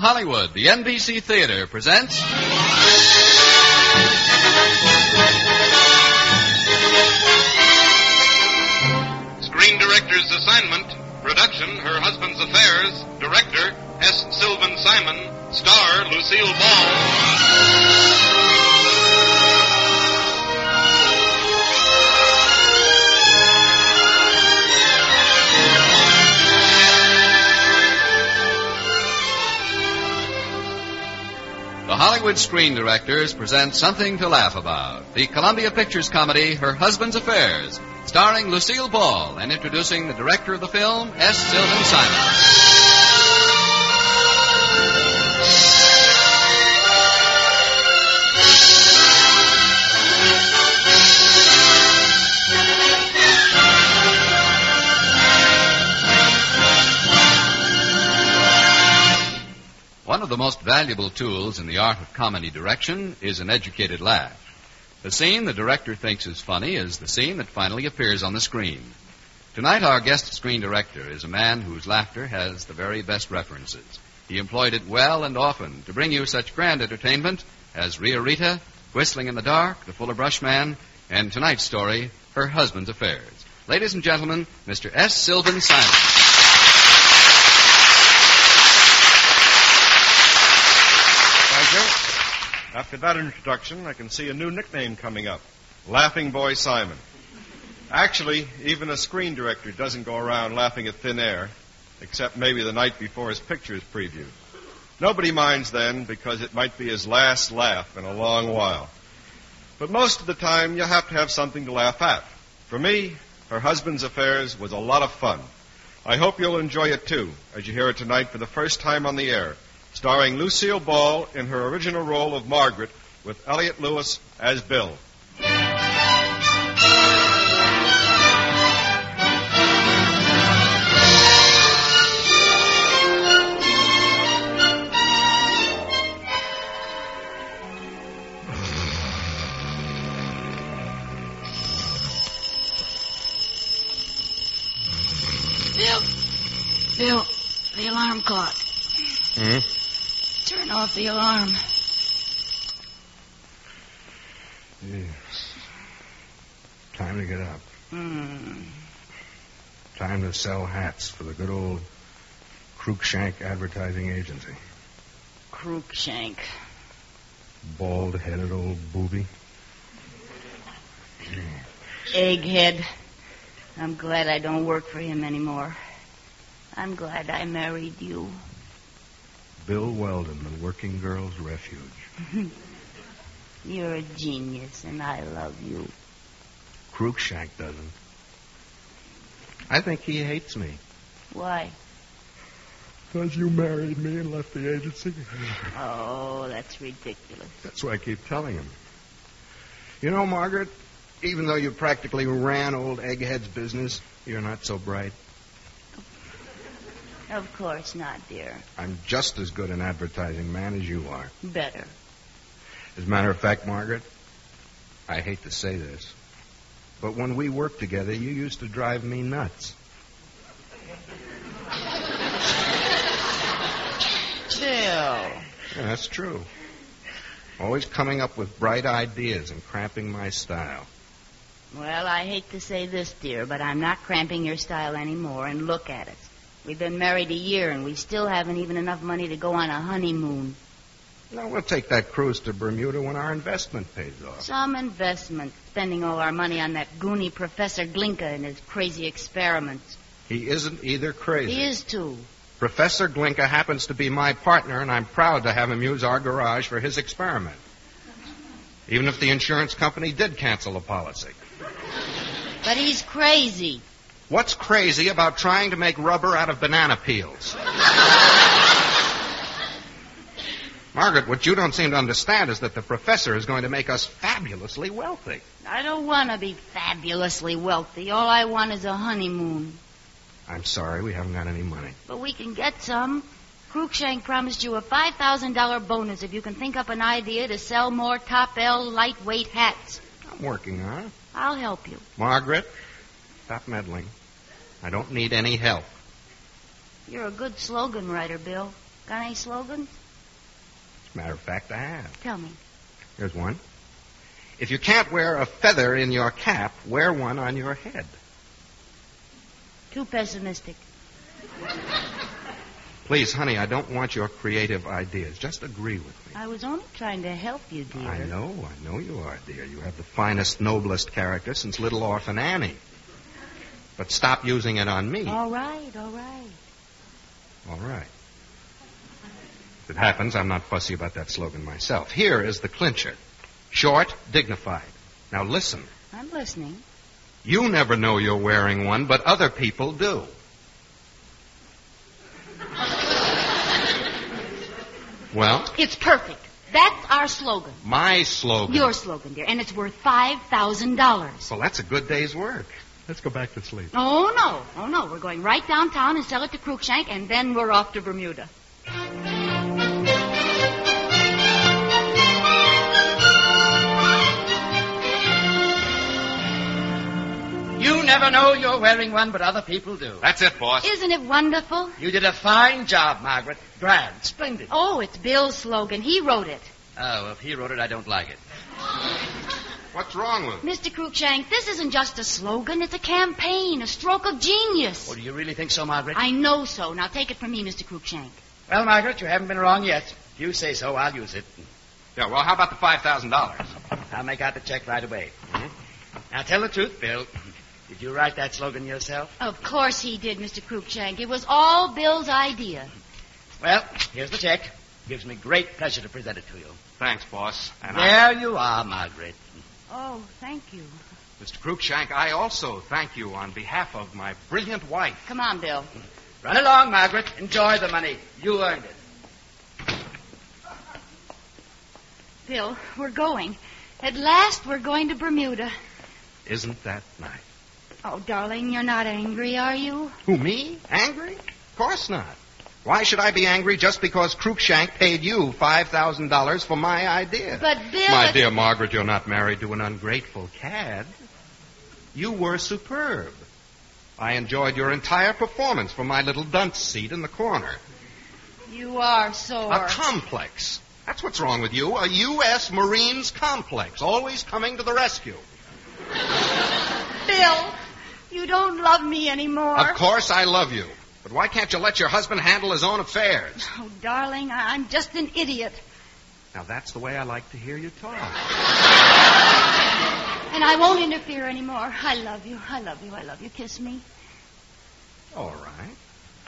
Hollywood, the NBC Theater presents... Screen Director's Assignment. Production, Her Husband's Affairs. Director, S. Sylvan Simon. Star, Lucille Ball. The Hollywood Screen Directors present Something to Laugh About, the Columbia Pictures comedy Her Husband's Affairs, starring Lucille Ball and introducing the director of the film, S. Sylvan Simon. One of the most valuable tools in the art of comedy direction is an educated laugh. The scene the director thinks is funny is the scene that finally appears on the screen. Tonight, our guest screen director is a man whose laughter has the very best references. He employed it well and often to bring you such grand entertainment as Ria Rita, Whistling in the Dark, The Fuller Brush Man, and tonight's story, Her Husband's Affairs. Ladies and gentlemen, Mr. S. Sylvan Simon. After that introduction, I can see a new nickname coming up, Laughing Boy Simon. Actually, even a screen director doesn't go around laughing at thin air, except maybe the night before his picture is previewed. Nobody minds then, because it might be his last laugh in a long while. But most of the time, you have to have something to laugh at. For me, Her Husband's Affairs was a lot of fun. I hope you'll enjoy it, too, as you hear it tonight for the first time on the air, starring Lucille Ball in her original role of Margaret with Elliott Lewis as Bill. Bill, the alarm clock. Hmm? Turn off the alarm. Yes. Time to get up. Time to sell hats for the good old Cruikshank Advertising Agency. Cruikshank. Bald-headed old booby. Egghead. I'm glad I don't work for him anymore. I'm glad I married you. Bill Weldon, the working girl's refuge. You're a genius, and I love you. Cruikshank doesn't. I think he hates me. Why? Because you married me and left the agency. Oh, that's ridiculous. That's what I keep telling him. You know, Margaret, even though you practically ran old Egghead's business, you're not so bright. Of course not, dear. I'm just as good an advertising man as you are. Better. As a matter of fact, Margaret, I hate to say this, but when we worked together, you used to drive me nuts. Bill. Yeah, that's true. Always coming up with bright ideas and cramping my style. Well, I hate to say this, dear, but I'm not cramping your style anymore, and look at us. We've been married a year, and we still haven't even enough money to go on a honeymoon. Now, we'll take that cruise to Bermuda when our investment pays off. Some investment, spending all our money on that goony Professor Glinka and his crazy experiments. He isn't either crazy. He is, too. Professor Glinka happens to be my partner, and I'm proud to have him use our garage for his experiment. Even if the insurance company did cancel the policy. But he's crazy. What's crazy about trying to make rubber out of banana peels? Margaret, what you don't seem to understand is that the professor is going to make us fabulously wealthy. I don't want to be fabulously wealthy. All I want is a honeymoon. I'm sorry, we haven't got any money. But we can get some. Cruikshank promised you a $5,000 bonus if you can think up an idea to sell more Top L lightweight hats. I'm working on it. I'll help you. Margaret, stop meddling. I don't need any help. You're a good slogan writer, Bill. Got any slogans? Matter of fact, I have. Tell me. Here's one. If you can't wear a feather in your cap, wear one on your head. Too pessimistic. Please, honey, I don't want your creative ideas. Just agree with me. I was only trying to help you, dear. I know you are, dear. You have the finest, noblest character since Little Orphan Annie. But stop using it on me. All right, all right. All right. If it happens, I'm not fussy about that slogan myself. Here is the clincher. Short, dignified. Now listen. I'm listening. You never know you're wearing one, but other people do. Well? It's perfect. That's our slogan. My slogan. Your slogan, dear. And it's worth $5,000. Well, that's a good day's work. Let's go back to sleep. Oh, no. Oh, no. We're going right downtown and sell it to Cruikshank, and then we're off to Bermuda. You never know you're wearing one, but other people do. That's it, boss. Isn't it wonderful? You did a fine job, Margaret. Grand. Splendid. Oh, it's Bill's slogan. He wrote it. Oh, if he wrote it, I don't like it. What's wrong with it? Mr. Cruikshank, this isn't just a slogan. It's a campaign, a stroke of genius. Oh, do you really think so, Margaret? I know so. Now take it from me, Mr. Cruikshank. Well, Margaret, you haven't been wrong yet. If you say so, I'll use it. Yeah, well, how about the $5,000? I'll make out the check right away. Now, tell the truth, Bill. Did you write that slogan yourself? Of course he did, Mr. Cruikshank. It was all Bill's idea. Well, here's the check. Gives me great pleasure to present it to you. Thanks, boss. And There you are, Margaret. Oh, thank you. Mr. Cruikshank, I also thank you on behalf of my brilliant wife. Come on, Bill. Run along, Margaret. Enjoy the money. You earned it. Bill, we're going. At last, we're going to Bermuda. Isn't that nice? Oh, darling, you're not angry, are you? Who, me? Angry? Of course not. Why should I be angry just because Cruikshank paid you $5,000 for my idea? But, Bill... My dear Margaret, you're not married to an ungrateful cad. You were superb. I enjoyed your entire performance from my little dunce seat in the corner. You are sore. A complex. That's what's wrong with you. A U.S. Marines complex. Always coming to the rescue. Bill, you don't love me anymore. Of course I love you. But why can't you let your husband handle his own affairs? Oh, darling, I'm just an idiot. Now, that's the way I like to hear you talk. And I won't interfere anymore. I love you. I love you. I love you. Kiss me. All right.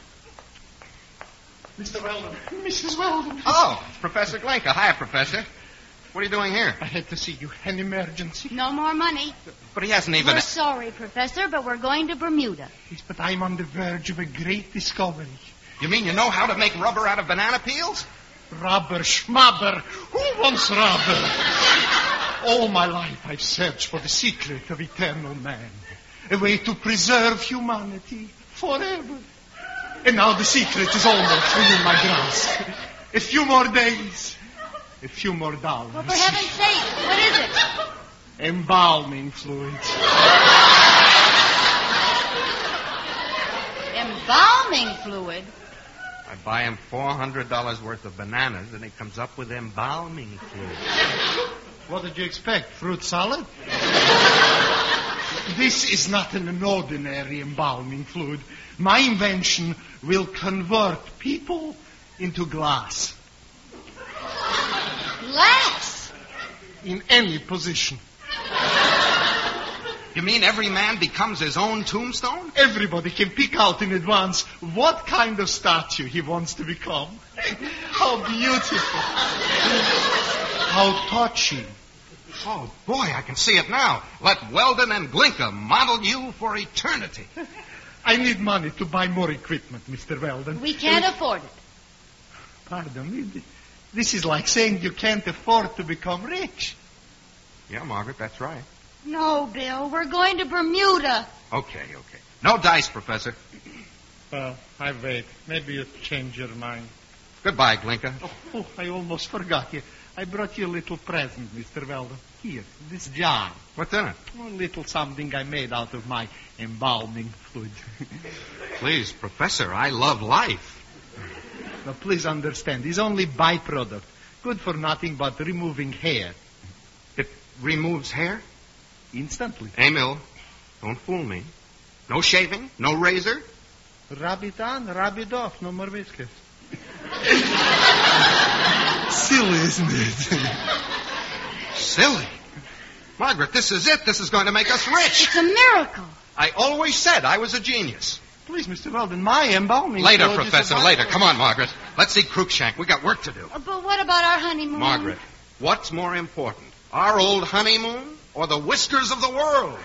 Mr. Weldon. Mrs. Weldon. Oh, it's Professor Glinka. Hiya, Professor. What are you doing here? I had to see you. An emergency. No more money. But he hasn't even... We're sorry, Professor, but we're going to Bermuda. Yes, but I'm on the verge of a great discovery. You mean you know how to make rubber out of banana peels? Rubber, schmabber. Who wants rubber? All my life I've searched for the secret of eternal man. A way to preserve humanity forever. And now the secret is almost within my grasp. A few more days. A few more dollars. Well, for heaven's sake, what is it? Embalming fluids. Embalming fluid? I buy him $400 worth of bananas, and he comes up with embalming fluid. What did you expect? Fruit salad? This is not an ordinary embalming fluid. My invention will convert people into glass. Glass? In any position. You mean every man becomes his own tombstone? Everybody can pick out in advance what kind of statue he wants to become. How beautiful. How touching. Oh, boy, I can see it now. Let Weldon and Glinka model you for eternity. I need money to buy more equipment, Mr. Weldon. We can't afford it. Pardon me. This is like saying you can't afford to become rich. Yeah, Margaret, that's right. No, Bill, we're going to Bermuda. Okay. No dice, Professor. Well, I wait. Maybe you'll change your mind. Goodbye, Glinka. Oh, I almost forgot you. I brought you a little present, Mr. Weldon. Here, this jar. What's in it? A little something I made out of my embalming fluid. Please, Professor, I love life. Now, please understand, it's only byproduct. Good for nothing but removing hair. It removes hair? Instantly. Emil, don't fool me. No shaving? No razor? Rub it on, rub it off. No more whiskers. Silly, isn't it? Silly. Margaret, this is it. This is going to make us rich. It's a miracle. I always said I was a genius. Please, Mr. Weldon, my embalming... Later, fluid is Professor, a later. byproduct. Come on, Margaret. Let's see Cruikshank. We got work to do. But what about our honeymoon? Margaret, what's more important? Our old honeymoon or the whiskers of the world?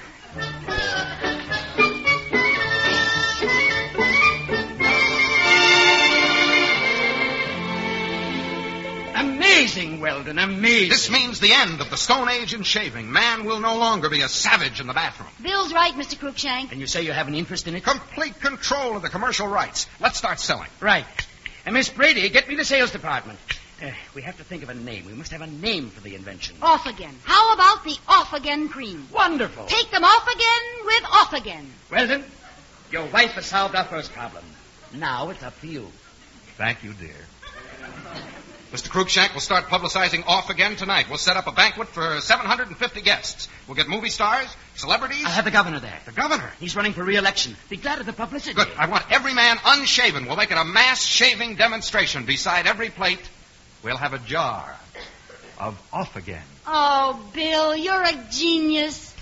Amazing, Weldon, amazing. This means the end of the Stone Age in shaving. Man will no longer be a savage in the bathroom. Bill's right, Mr. Cruikshank. And you say you have an interest in it? Complete control of the commercial rights. Let's start selling. Right. And Miss Brady, get me the sales department. We have to think of a name. We must have a name for the invention. Off again. How about the off again cream? Wonderful. Take them off again with off again. Weldon, your wife has solved our first problem. Now it's up to you. Thank you, dear. Mr. Cruikshank will start publicizing Off Again tonight. We'll set up a banquet for 750 guests. We'll get movie stars, celebrities. I'll have the governor there. The governor? He's running for re-election. Be glad of the publicity. Good. I want every man unshaven. We'll make it a mass shaving demonstration. Beside every plate, we'll have a jar of Off Again. Oh, Bill, you're a genius.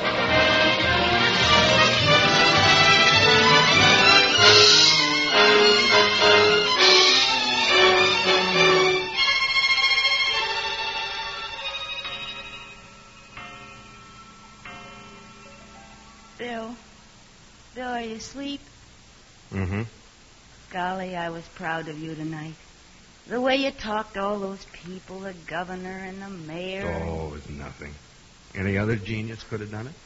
Bill, are you asleep? Mm-hmm. Golly, I was proud of you tonight. The way you talked to all those people, the governor and the mayor. Oh, it's nothing. Any other genius could have done it.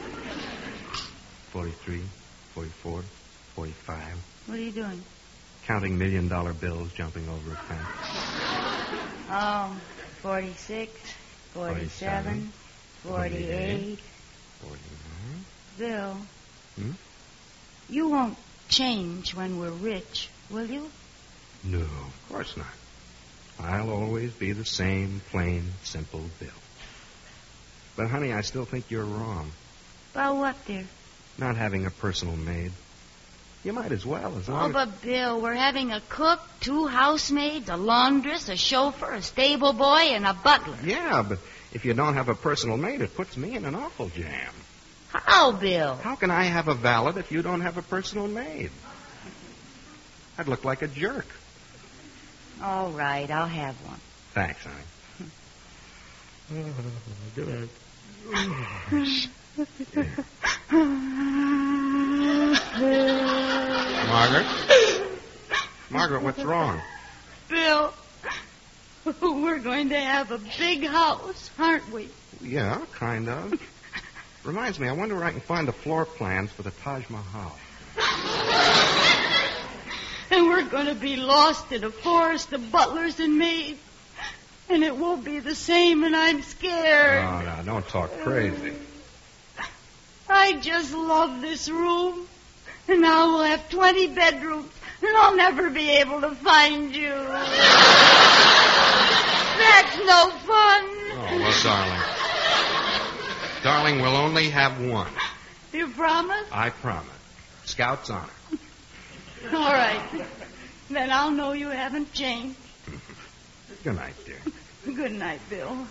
43, 44, 45. What are you doing? Counting $1 million bills jumping over a fence. Oh, 46, 47, 48. 49. Bill, You won't change when we're rich, will you? No, of course not. I'll always be the same plain, simple Bill. But, honey, I still think you're wrong. About what, dear? Not having a personal maid. You might as well, as long Oh, but Bill, we're having a cook, 2 housemaids, a laundress, a chauffeur, a stable boy, and a butler. Yeah, but if you don't have a personal maid, it puts me in an awful jam. How, Bill? How can I have a valet if you don't have a personal maid? I'd look like a jerk. All right, I'll have one. Thanks, honey. Good. Margaret, what's wrong? Bill, we're going to have a big house, aren't we? Yeah, kind of. Reminds me, I wonder where I can find the floor plans for the Taj Mahal. And we're going to be lost in a forest of butlers and maids. And it won't be the same, and I'm scared. Oh, no, don't talk crazy. I just love this room. And now we'll have 20 bedrooms, and I'll never be able to find you. That's no fun. Oh, well, darling. Darling, we'll only have one. You promise? I promise. Scout's honor. All right. Then I'll know you haven't changed. Good night, dear. Good night, Bill.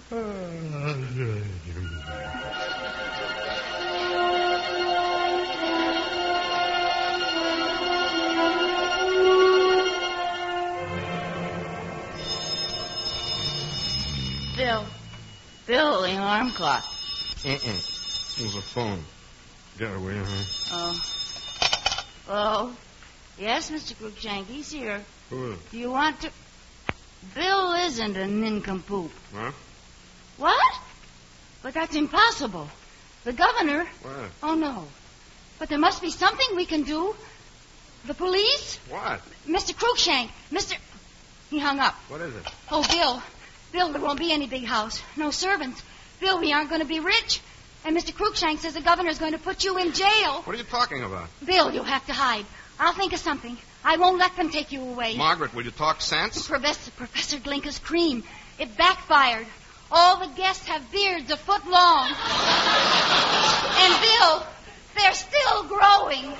Bill, the alarm clock. It was a phone. Get away, huh? Oh, yes, Mr. Cruikshank, he's here. Who is? Do you want to... Bill isn't a nincompoop. Huh? What? But that's impossible. The governor... What? Oh, no. But there must be something we can do. The police? What? Mr. Cruikshank. He hung up. What is it? Oh, Bill, there won't be any big house. No servants. Bill, we aren't going to be rich. And Mr. Cruikshank says the governor's going to put you in jail. What are you talking about? Bill, you'll have to hide. I'll think of something. I won't let them take you away. Margaret, will you talk sense? Professor Glinka's cream. It backfired. All the guests have beards a foot long. And Bill, they're still growing.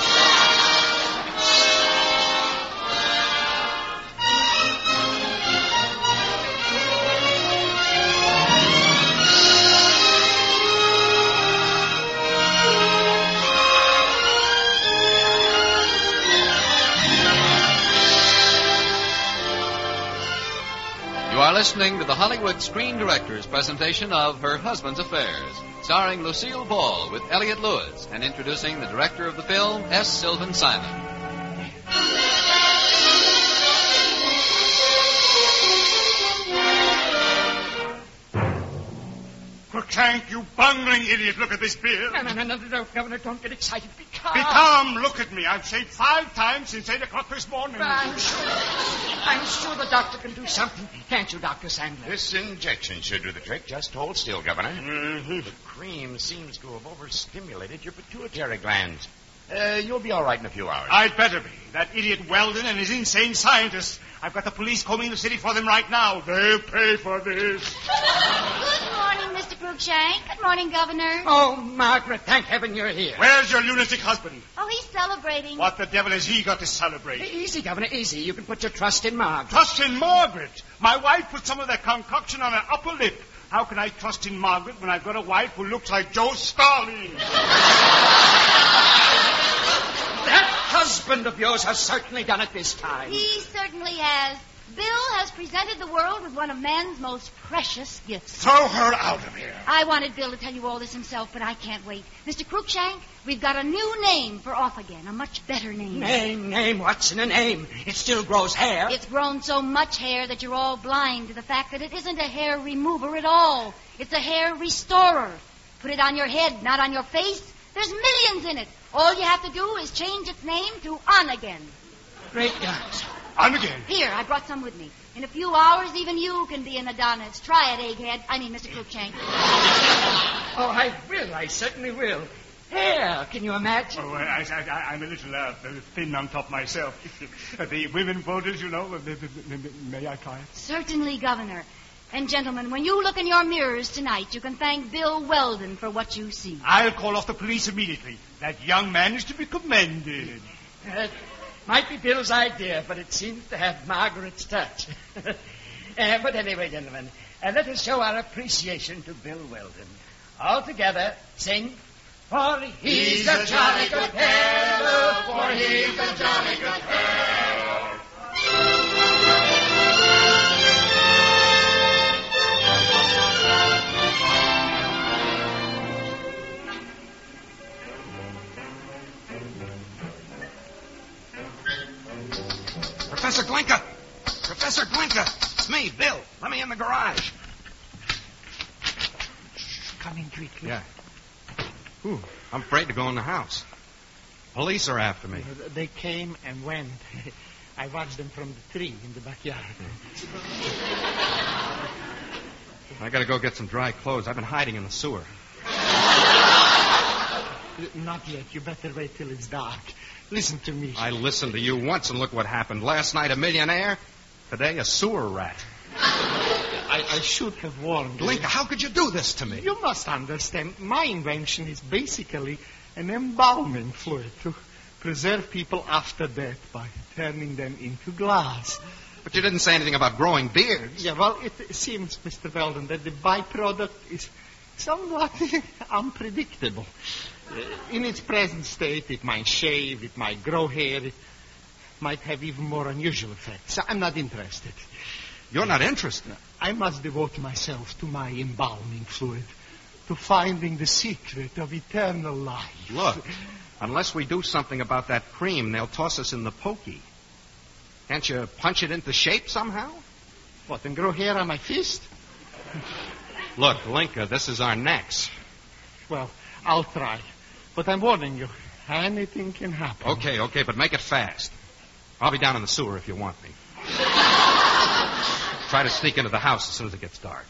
You are listening to the Hollywood Screen Directors presentation of Her Husband's Affairs, starring Lucille Ball with Elliott Lewis, and introducing the director of the film, S. Sylvan Simon. Cruikshank, you bungling idiot, look at this beer. No, Governor, don't get excited. Be calm. Be calm, look at me. I've shaved 5 times since 8 o'clock this morning. I'm sure the doctor can do something. Can't you, Dr. Sandler? This injection should do the trick. Just hold still, Governor. Mm-hmm. The cream seems to have overstimulated your pituitary glands. You'll be all right in a few hours. I'd better be. That idiot Weldon and his insane scientists. I've got the police combing the city for them right now. They'll pay for this. Good morning, Mr. Cruikshank. Good morning, Governor. Oh, Margaret, thank heaven you're here. Where's your lunatic husband? Oh, he's celebrating. What the devil has he got to celebrate? Easy, Governor, easy. You can put your trust in Margaret. Trust in Margaret. My wife put some of that concoction on her upper lip. How can I trust in Margaret when I've got a wife who looks like Joe Starling? That husband of yours has certainly done it this time. He certainly has. Bill has presented the world with one of man's most precious gifts. Throw her out of here. I wanted Bill to tell you all this himself, but I can't wait. Mr. Cruikshank, we've got a new name for Off Again, a much better name. Name? What's in a name? It still grows hair. It's grown so much hair that you're all blind to the fact that it isn't a hair remover at all. It's a hair restorer. Put it on your head, not on your face. There's millions in it. All you have to do is change its name to On Again. Great guns. On again. Here, I brought some with me. In a few hours, even you can be an Adonis. Try it, Egghead. I mean, Mr. Cruikshank. Oh, I will. I certainly will. Hair, can you imagine? Oh, I'm a little thin on top myself. The women voters, you know, may I try it? Certainly, Governor. And, gentlemen, when you look in your mirrors tonight, you can thank Bill Weldon for what you see. I'll call off the police immediately. That young man is to be commended. Might be Bill's idea, but it seems to have Margaret's touch. But anyway, gentlemen, let us show our appreciation to Bill Weldon. All together, sing, For he's a jolly good fellow, for he's a jolly good fellow. Professor Glinka! Professor Glinka! It's me, Bill. Let me in the garage. Come in quickly. Yeah. Ooh, I'm afraid to go in the house. Police are after me. They came and went. I watched them from the tree in the backyard. I gotta go get some dry clothes. I've been hiding in the sewer. Not yet. You better wait till it's dark. Listen to me. I listened to you once and look what happened. Last night a millionaire. Today a sewer rat. I should have warned you. Glinka, how could you do this to me? You must understand, my invention is basically an embalming fluid to preserve people after death by turning them into glass. But you didn't say anything about growing beards. Yeah, well, it seems, Mr. Weldon, that the byproduct is somewhat unpredictable. In its present state, it might shave, it might grow hair, it might have even more unusual effects. I'm not interested. You're not interested? I must devote myself to my embalming fluid, to finding the secret of eternal life. Look, unless we do something about that cream, they'll toss us in the pokey. Can't you punch it into shape somehow? What, and grow hair on my fist? Look, Glinka, this is our necks. Well, I'll try. But I'm warning you, anything can happen. Okay, but make it fast. I'll be down in the sewer if you want me. Try to sneak into the house as soon as it gets dark.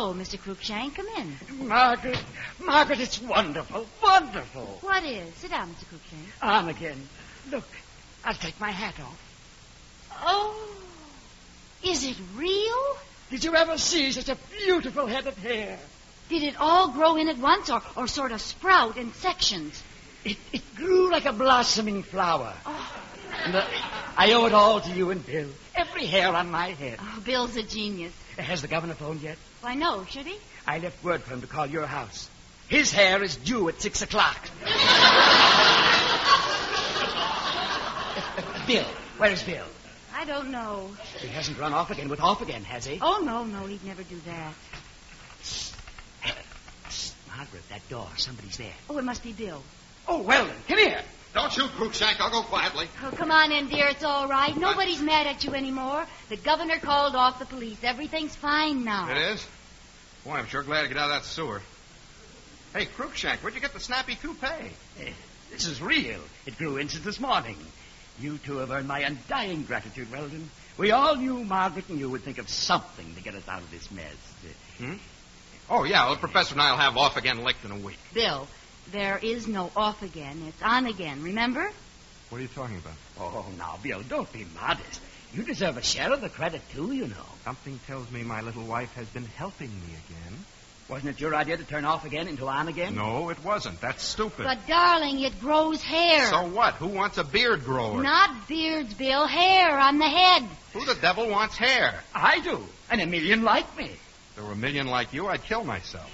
Hello, Mr. Cruikshank. Come in. Margaret, it's wonderful, wonderful. What is? Sit down, Mr. Cruikshank. On again. Look, I'll take my hat off. Oh, is it real? Did you ever see such a beautiful head of hair? Did it all grow in at once or sort of sprout in sections? It grew like a blossoming flower. Oh. And I owe it all to you and Bill. Every hair on my head. Oh, Bill's a genius. Has the governor phoned yet? Why, no, should he? I left word for him to call your house. His hair is due at 6 o'clock. Bill. Where's Bill? I don't know. He hasn't run off again with Off Again, has he? Oh, no, he'd never do that. Margaret, that door. Somebody's there. Oh, it must be Bill. Oh, Weldon, come here. Don't shoot, Cruikshank. I'll go quietly. Oh, come on in, dear. It's all right. Nobody's mad at you anymore. The governor called off the police. Everything's fine now. It is? Boy, I'm sure glad to get out of that sewer. Hey, Cruikshank, where'd you get the snappy toupee? This is real. It grew in since this morning. You two have earned my undying gratitude, Weldon. We all knew Margaret and you would think of something to get us out of this mess. Oh, yeah. Well, the professor and I'll have Off Again licked in a week. Bill, there is no off again. It's on again, remember? What are you talking about? Oh, now, Bill, don't be modest. You deserve a share of the credit, too, you know. Something tells me my little wife has been helping me again. Wasn't it your idea to turn Off Again into On Again? No, it wasn't. That's stupid. But, darling, it grows hair. So what? Who wants a beard grower? Not beards, Bill. Hair on the head. Who the devil wants hair? I do. And a million like me. If there were a million like you, I'd kill myself.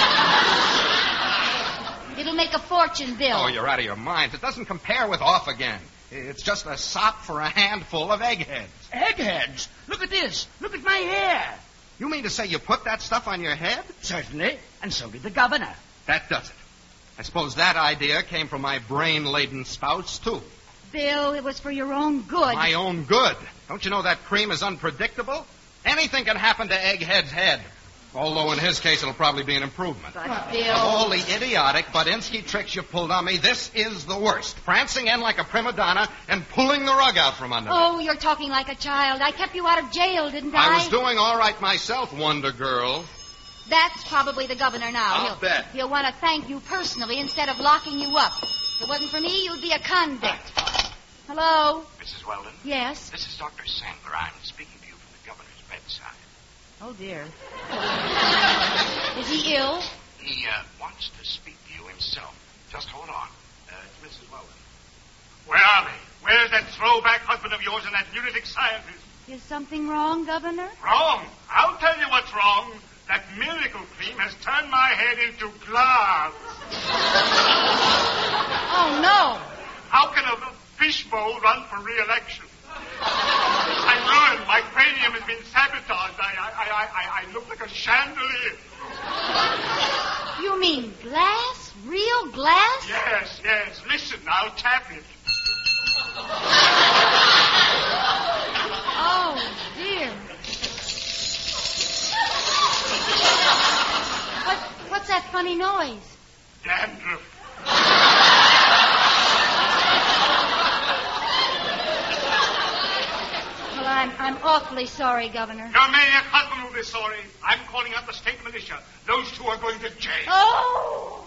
It'll make a fortune, Bill. Oh, you're out of your mind. It doesn't compare with Off Again. It's just a sop for a handful of eggheads. Eggheads? Look at this. Look at my hair. You mean to say you put that stuff on your head? Certainly. And so did the governor. That does it. I suppose that idea came from my brain-laden spouse, too. Bill, it was for your own good. My own good? Don't you know that cream is unpredictable? Anything can happen to Egghead's head. Although in his case, it'll probably be an improvement. But, Bill... Of all the idiotic Badinsky tricks you pulled on me, this is the worst. Prancing in like a prima donna and pulling the rug out from under me. Oh, you're talking like a child. I kept you out of jail, didn't I? I was doing all right myself, Wonder Girl. That's probably the governor now. I'll bet. He'll want to thank you personally instead of locking you up. If it wasn't for me, you'd be a convict. Hello? Mrs. Weldon? Yes? This is Dr. Sandler. I'm speaking to you from the governor's bedside. Oh, dear. Is he ill? He wants to speak to you himself. Just hold on. It's Mrs. Weldon. Where are they? Where's that throwback husband of yours and that lunatic scientist? Is something wrong, Governor? Wrong. I'll tell you what's wrong. That miracle cream has turned my head into glass. Oh, no. How can a fishbowl run for re-election? I'm ruined. My cranium has been sabotaged. I look like a chandelier. You mean glass? Real glass? Yes. Listen, I'll tap it. Oh, dear. What's that funny noise? Dandruff. Well, I'm awfully sorry, Governor. Your maniac husband will be sorry. I'm calling out the state militia. Those two are going to jail. Oh!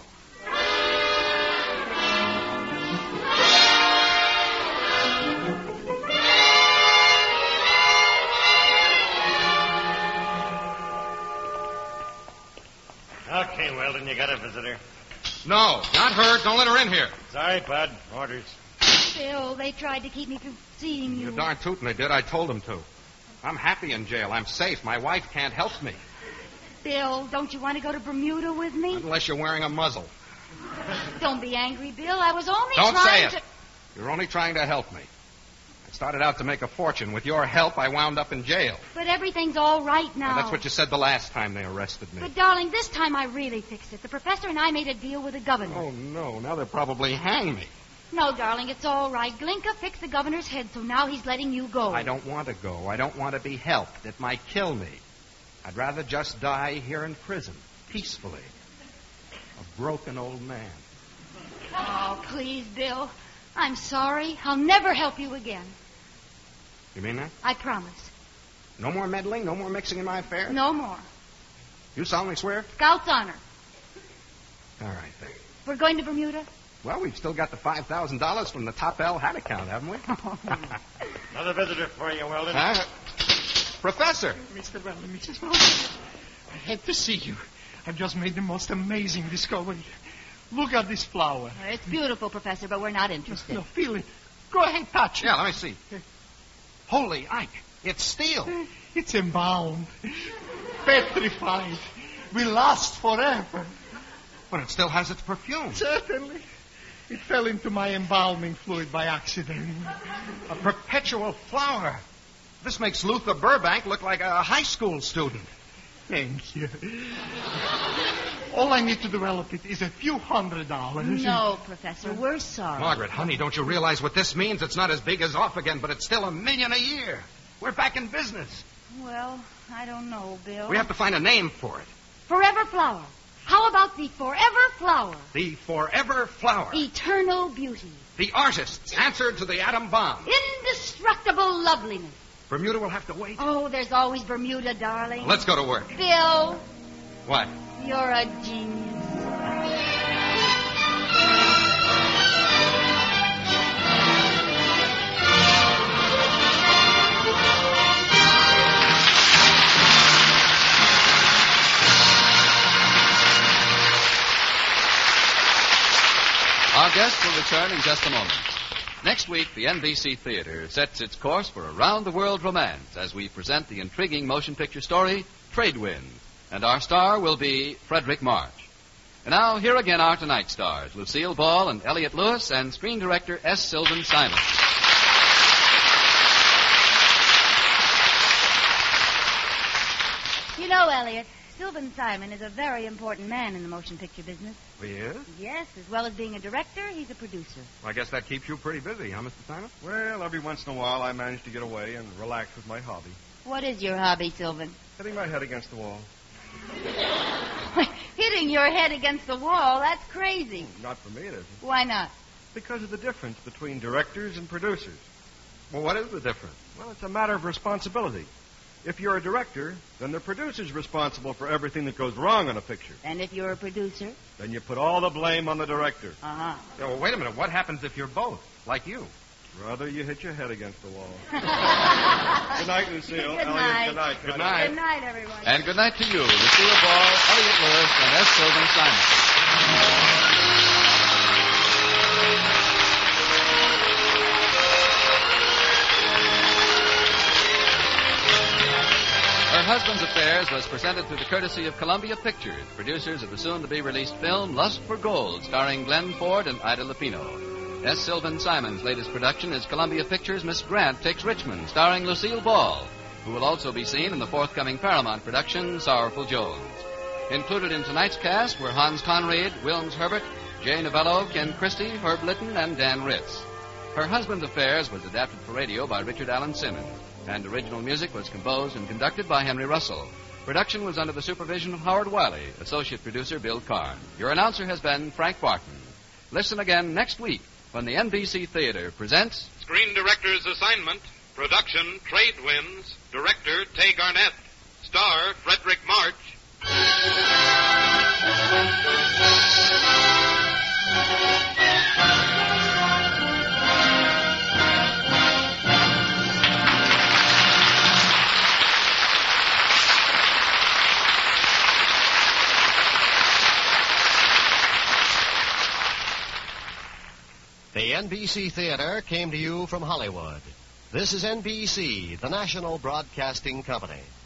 Okay, Weldon, you got a visitor. No, not her. Don't let her in here. Sorry, Bud. Orders. Bill, they tried to keep me from seeing you. You're darn tootin' they did. I told them to. I'm happy in jail. I'm safe. My wife can't help me. Bill, don't you want to go to Bermuda with me? Unless you're wearing a muzzle. Don't be angry, Bill. I was only Don't trying say it. You're only trying to help me. I started out to make a fortune. With your help, I wound up in jail. But everything's all right now. Well, that's what you said the last time they arrested me. But, darling, this time I really fixed it. The professor and I made a deal with the governor. Oh, no. Now they'll probably hang me. No, darling, it's all right. Glinka fixed the governor's head, so now he's letting you go. I don't want to go. I don't want to be helped. It might kill me. I'd rather just die here in prison, peacefully. A broken old man. Oh, please, Bill. I'm sorry. I'll never help you again. You mean that? I promise. No more meddling? No more mixing in my affairs? No more. You solemnly swear? Scout's honor. All right, then. We're going to Bermuda? Well, we've still got the $5,000 from the Top L hat account, haven't we? Another visitor for you, Weldon. Professor! Mr. Weldon, Mrs. Weldon, I had to see you. I've just made the most amazing discovery. Look at this flower. It's beautiful, Professor, but we're not interested. No, feel it. Go ahead, touch it. Yeah, let me see. Holy Ike, it's steel. It's embalmed, petrified, will last forever. But it still has its perfume. Certainly. It fell into my embalming fluid by accident. A perpetual flower. This makes Luther Burbank look like a high school student. Thank you. All I need to develop it is a few $100. No, Professor, we're sorry. Margaret, honey, don't you realize what this means? It's not as big as Off Again, but it's still $1 million a year. We're back in business. Well, I don't know, Bill. We have to find a name for it. Forever flower. How about the forever flower? The Forever Flower. Eternal beauty. The artist's answer to the atom bomb. Indestructible loveliness. Bermuda will have to wait. Oh, there's always Bermuda, darling. Let's go to work. Bill, What? you're a genius. Our guest will return in just a moment. Next week, the NBC Theater sets its course for a round-the-world romance as we present the intriguing motion picture story, Trade Wind. And our star will be Frederick March. And now, here again are tonight's stars, Lucille Ball and Elliott Lewis, and screen director S. Sylvan Simon. You know, Elliot, Sylvan Simon is a very important man in the motion picture business. He is? Yes, as well as being a director, he's a producer. Well, I guess that keeps you pretty busy, huh, Mr. Simon? Well, every once in a while I manage to get away and relax with my hobby. What is your hobby, Sylvan? Hitting my head against the wall. Hitting your head against the wall, that's crazy. Not for me, it isn't. Why not? Because of the difference between directors and producers. Well, what is the difference? Well, it's a matter of responsibility. If you're a director, then the producer's responsible for everything that goes wrong on a picture. And if you're a producer? Then you put all the blame on the director. Uh-huh. Yeah, well, wait a minute. What happens if you're both, like you? Rather you hit your head against the wall. Good night, Lucille. Good Elliot, night. good night. Good night. Good night, everyone. And good night to you, Lucille Ball, Elliott Lewis, and S. Sylvan Simon. Her Husband's Affairs was presented through the courtesy of Columbia Pictures, producers of the soon-to-be-released film Lust for Gold, starring Glenn Ford and Ida Lupino. S. Sylvan Simon's latest production is Columbia Pictures' Miss Grant Takes Richmond, starring Lucille Ball, who will also be seen in the forthcoming Paramount production, Sorrowful Jones. Included in tonight's cast were Hans Conried, Wilms Herbert, Jay Novello, Ken Christie, Herb Litton, and Dan Ritz. Her Husband's Affairs was adapted for radio by Richard Allen Simmons, and original music was composed and conducted by Henry Russell. Production was under the supervision of Howard Wiley, associate producer Bill Carn. Your announcer has been Frank Barton. Listen again next week when the NBC Theater presents Screen Director's Assignment, Production Trade Winds, Director Tay Garnett, Star Frederick March. The NBC Theater came to you from Hollywood. This is NBC, the national broadcasting company.